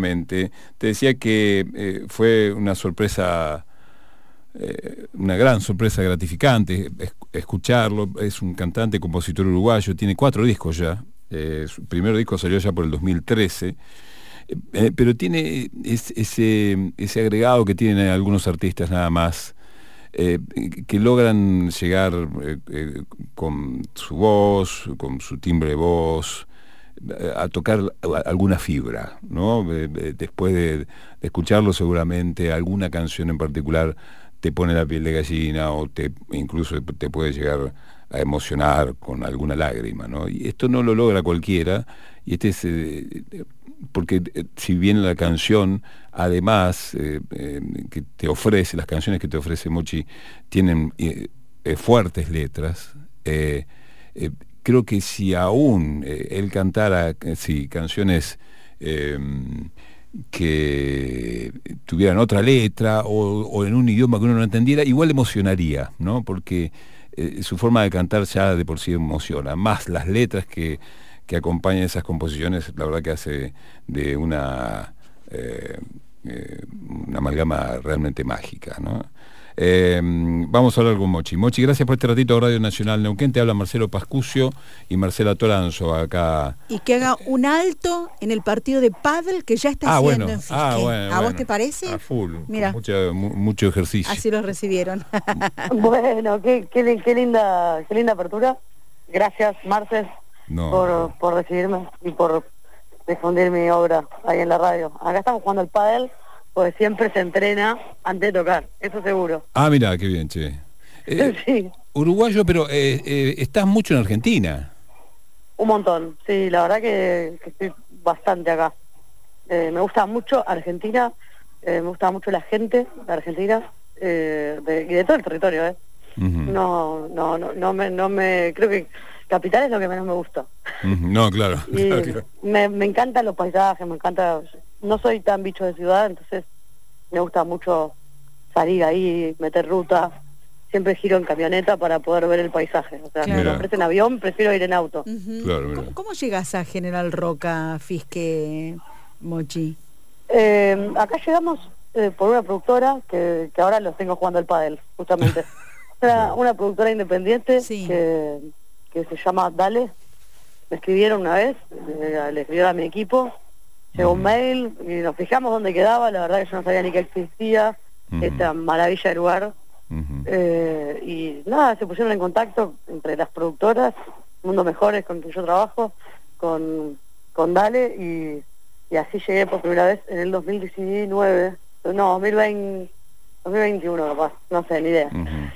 Te decía que fue una sorpresa, una gran sorpresa gratificante escucharlo. Es un cantante, compositor uruguayo, tiene 4 discos ya. Su primer disco salió ya por el 2013, pero tiene ese agregado que tienen algunos artistas nada más, que logran llegar con su voz, con su timbre de voz, a tocar alguna fibra, ¿no? Después de escucharlo, seguramente alguna canción en particular te pone la piel de gallina, o incluso te puede llegar a emocionar con alguna lágrima, ¿no? Y esto no lo logra cualquiera, y este es porque si bien la canción, además, que te ofrece, las canciones que te ofrece Mochi tienen fuertes letras, creo que si aún él cantara canciones que tuvieran otra letra, o en un idioma que uno no entendiera, igual emocionaría, ¿no? Porque su forma de cantar ya de por sí emociona, más las letras que acompañan esas composiciones. La verdad que hace de una amalgama realmente mágica, ¿no? Vamos a hablar con Mochi. Mochi, gracias por este ratito de Radio Nacional Neuquén. Te habla Marcelo Pascucio y Marcela Toranzo acá. Y que haga un alto en el partido de pádel que ya está haciendo en Fisque. ¿A vos te parece? A full. Mira, mucho ejercicio. así los recibieron. Bueno, qué linda apertura. Gracias, Marcel, por recibirme y por difundir mi obra ahí en la radio. Acá estamos jugando al pádel, porque siempre se entrena antes de tocar, eso seguro. Ah, mira, qué bien, che. Sí. Uruguayo, pero estás mucho en Argentina. Un montón, sí, la verdad que estoy bastante acá. Me gusta mucho Argentina, me gusta mucho la gente de Argentina, y de todo el territorio, Uh-huh. No me creo que Capital es lo que menos me gusta. Uh-huh. No, claro. Claro. Me encantan los paisajes, me encanta. No soy tan bicho de ciudad, entonces me gusta mucho salir ahí, meter ruta. Siempre giro en camioneta para poder ver el paisaje. O sea, si me ofrecen avión, prefiero ir en auto. Uh-huh. Claro, ¿Cómo llegas a General Roca, Fisque, Mochi? Acá llegamos por una productora que ahora los tengo jugando al pádel, justamente. Una productora independiente, sí, que se llama Dale. Me escribieron una vez, le escribieron a mi equipo, llegó un mail y nos fijamos dónde quedaba. La verdad que yo no sabía ni que existía esta maravilla de lugar. Y nada, se pusieron en contacto entre las productoras Mundo Mejores, con quien yo trabajo, con Dale, y así llegué por primera vez en el 2019, no, 2021 capaz, no sé, ni idea.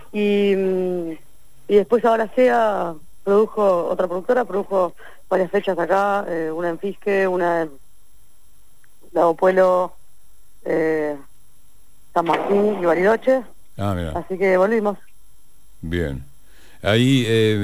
Y después ahora otra productora produjo varias fechas acá, una en Fisque, una en Lago Puelo, San Martín y Bariloche. Así que volvimos. Bien. Ahí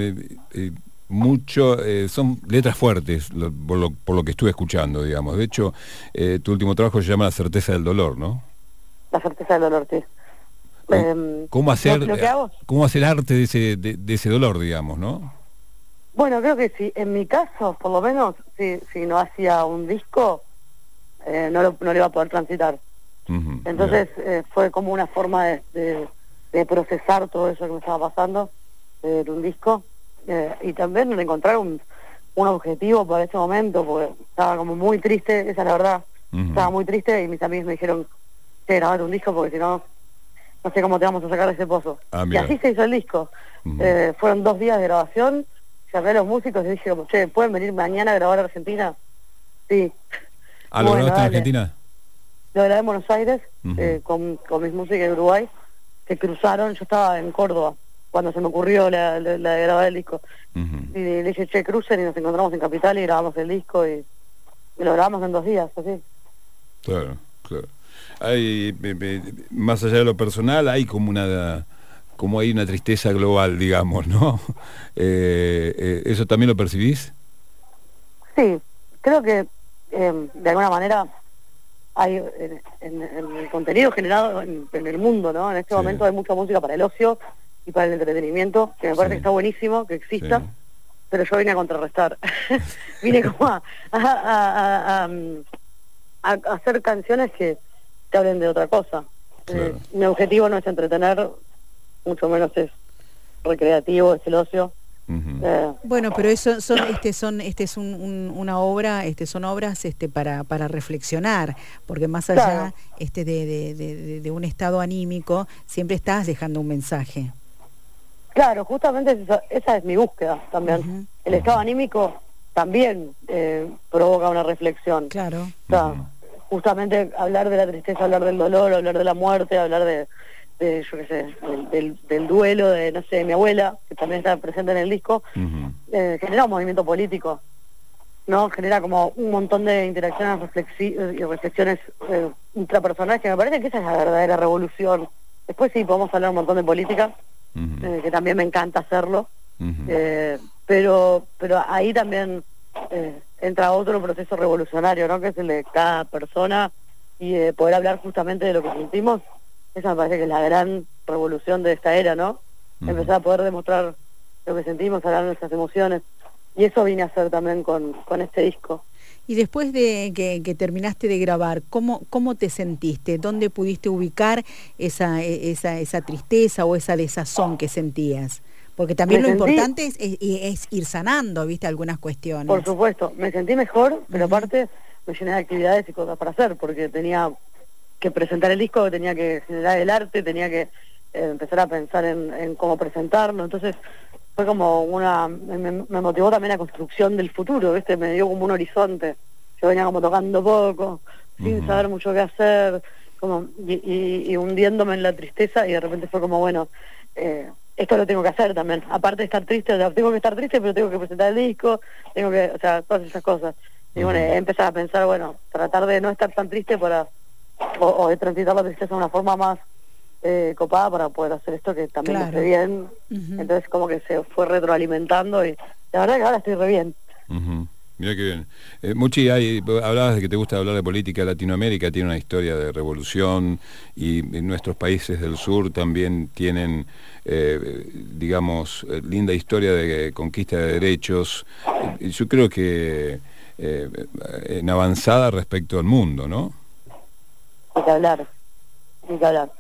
son letras fuertes, por lo que estuve escuchando, digamos. De hecho, tu último trabajo se llama La Certeza del Dolor, ¿no? La Certeza del Dolor, sí. ¿Cómo hacer arte de ese dolor, digamos, no? Bueno, creo que sí, en mi caso, por lo menos, si no hacía un disco, no lo iba a poder transitar. Uh-huh, entonces fue como una forma de procesar todo eso que me estaba pasando, de un disco, y también de encontrar un objetivo para ese momento, porque estaba como muy triste, esa es la verdad. Uh-huh. Estaba muy triste y mis amigos me dijeron, grabar un disco porque si no sé cómo te vamos a sacar de ese pozo. Y así se hizo el disco. Uh-huh. Fueron 2 días de grabación, llamé a los músicos y dije, che, ¿pueden venir mañana a grabar a Argentina? Sí. ¿Lo grabaste en Argentina? Lo grabé en Buenos Aires, uh-huh, con mis músicos de Uruguay, que cruzaron. Yo estaba en Córdoba cuando se me ocurrió la de grabar el disco. Uh-huh. Y le dije, che, crucen, y nos encontramos en Capital y grabamos el disco, y lo grabamos en 2 días, así. Claro. Hay, más allá de lo personal, hay como hay una tristeza global, digamos, ¿no? ¿Eso también lo percibís? Sí, creo que de alguna manera hay en el contenido generado en el mundo, ¿no? En este momento hay mucha música para el ocio y para el entretenimiento, que me parece que está buenísimo que exista, pero yo vine a contrarrestar. Vine como a hacer canciones que te hablen de otra cosa. Claro. Mi objetivo no es entretener, mucho menos es recreativo, es el ocio. Bueno, pero eso son una obra, son obras para reflexionar, porque más allá de un estado anímico, siempre estás dejando un mensaje. Claro, justamente esa es mi búsqueda también. El estado anímico también provoca una reflexión. Claro. O sea, justamente hablar de la tristeza, hablar del dolor, hablar de la muerte, hablar de yo qué sé, del duelo de, no sé, de mi abuela, que también está presente en el disco, genera un movimiento político, ¿no? Genera como un montón de interacciones y reflexiones intrapersonales, que me parece que esa es la verdadera revolución. Después sí podemos hablar un montón de política, que también me encanta hacerlo, pero ahí también entra otro proceso revolucionario, ¿no? Que es el de cada persona, y poder hablar justamente de lo que sentimos. Esa me parece que es la gran revolución de esta era, ¿no? Empezar a poder demostrar lo que sentimos, hablar de nuestras emociones. Y eso vine a hacer también con este disco. Y después de que terminaste de grabar, ¿cómo te sentiste? ¿Dónde pudiste ubicar esa tristeza o esa desazón que sentías? Porque también lo importante es ir sanando, ¿viste? Algunas cuestiones. Por supuesto, me sentí mejor, pero aparte me llené de actividades y cosas para hacer, porque tenía que presentar el disco, tenía que generar el arte, tenía que empezar a pensar en cómo presentarlo. Entonces fue como me motivó también la construcción del futuro, ¿viste? Me dio como un horizonte. Yo venía como tocando poco, sin saber mucho qué hacer, como y hundiéndome en la tristeza, y de repente fue como, bueno, esto lo tengo que hacer también. Aparte de estar triste, o sea, tengo que estar triste, pero tengo que presentar el disco, tengo que, o sea, todas esas cosas. Y bueno, empecé a pensar, bueno, tratar de no estar tan triste o de transitar la tristeza de una forma más copada para poder hacer esto que también me hace bien. Entonces como que se fue retroalimentando, y la verdad que ahora estoy re bien. Mira qué bien. Mochi, hablabas de que te gusta hablar de política. Latinoamérica tiene una historia de revolución, y nuestros países del sur también tienen, digamos, linda historia de conquista de derechos. Yo creo que en avanzada respecto al mundo, ¿no? Hay que hablar, hay que hablar.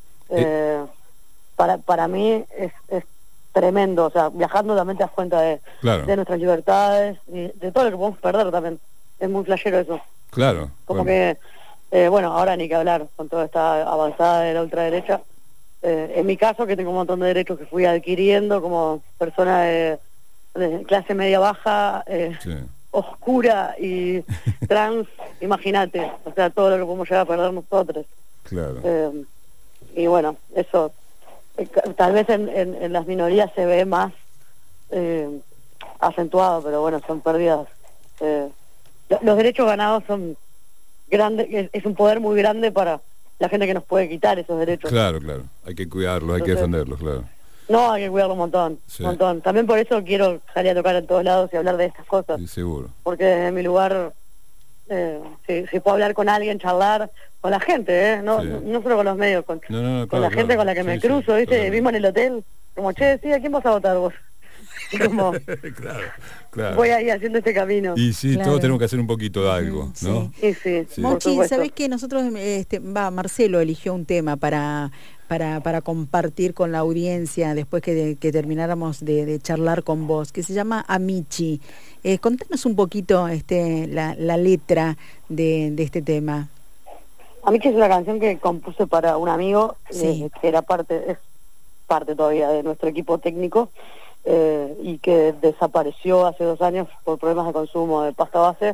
Para mí es tremendo, o sea, viajando también te das cuenta de nuestras libertades y de todo lo que podemos perder también. Es muy flashero eso. Claro. Como que, bueno, ahora ni que hablar con toda esta avanzada de la ultraderecha. En mi caso, que tengo un montón de derechos que fui adquiriendo como persona de clase media baja, oscura y trans, imagínate, o sea, todo lo que podemos llegar a perder nosotros. Claro. Y bueno, eso tal vez en las minorías se ve más acentuado, pero bueno, son pérdidas. Los derechos ganados son grandes, es un poder muy grande para la gente que nos puede quitar esos derechos. Claro, hay que cuidarlos, hay que defenderlos, claro. No, hay que cuidarlo un montón, un montón. También por eso quiero salir a tocar en todos lados y hablar de estas cosas. Sí, seguro. Porque desde mi lugar, si puedo hablar con alguien, charlar con la gente, no solo con los medios, con la gente con la que me cruzo, ¿viste? Vimos en el hotel, como, che, ¿a quién vas a votar vos? Y como, claro. Voy ahí haciendo este camino. Y sí, todos tenemos que hacer un poquito de algo, ¿no? Sí. Mochi, ¿sabés qué? Nosotros, Marcelo eligió un tema para compartir con la audiencia después que termináramos de charlar con vos, que se llama Amici. Contanos un poquito la letra de este tema. Amici es una canción que compuse para un amigo, que es parte todavía de nuestro equipo técnico, y que desapareció hace 2 años por problemas de consumo de pasta base.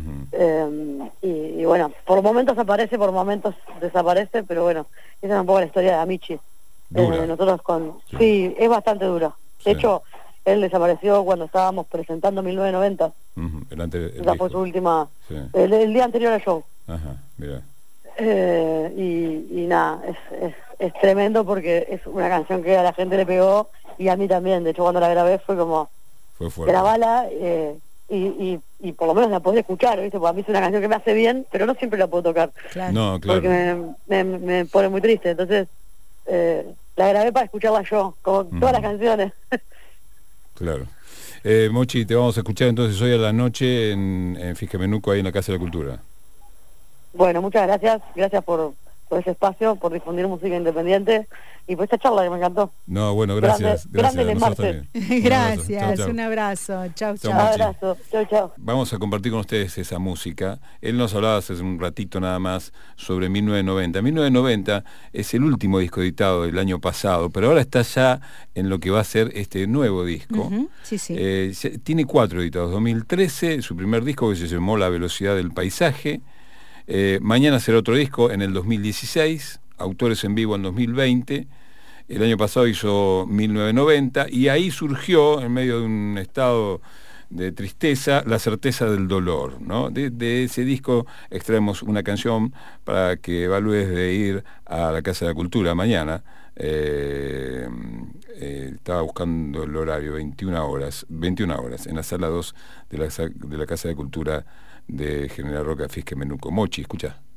Y bueno, por momentos aparece, por momentos desaparece, pero bueno, esa es un poco la historia de Amici. Nosotros sí, es bastante dura. De hecho, él desapareció cuando estábamos presentando 1990. Esa fue su última, el día anterior al show. Mira. Y nada, es tremendo porque es una canción que a la gente le pegó, y a mí también. De hecho, cuando la grabé fue fuerte. Grabala, y por lo menos la podés escuchar, ¿viste? Porque a mí es una canción que me hace bien, pero no siempre la puedo tocar. Claro. Porque me pone muy triste. Entonces, la grabé para escucharla yo, como todas las canciones. Claro. Mochi, te vamos a escuchar entonces hoy a la noche en Fisquemenuco, ahí en la Casa de la Cultura. Bueno, muchas gracias. Gracias por ese espacio, por difundir música independiente y por esta charla que me encantó. No, bueno, gracias. Grande Gracias. Gracias, un abrazo. Chau, chau. Un abrazo. Chau, chau. Vamos a compartir con ustedes esa música. Él nos hablaba hace un ratito nada más sobre 1990. 1990 es el último disco editado del año pasado, pero ahora está ya en lo que va a ser este nuevo disco. Sí, sí. Tiene 4 editados. 2013, su primer disco que se llamó La velocidad del paisaje. Mañana será otro disco en el 2016, Autores en vivo en 2020. El año pasado hizo 1990 y ahí surgió, en medio de un estado de tristeza, La certeza del dolor, ¿no? De ese disco extraemos una canción para que evalúes de ir a la Casa de la Cultura mañana. Estaba buscando el horario, 21 horas, en la sala 2 de la Casa de Cultura de General Roca, Fisque, Menuco. Mochi, escucha.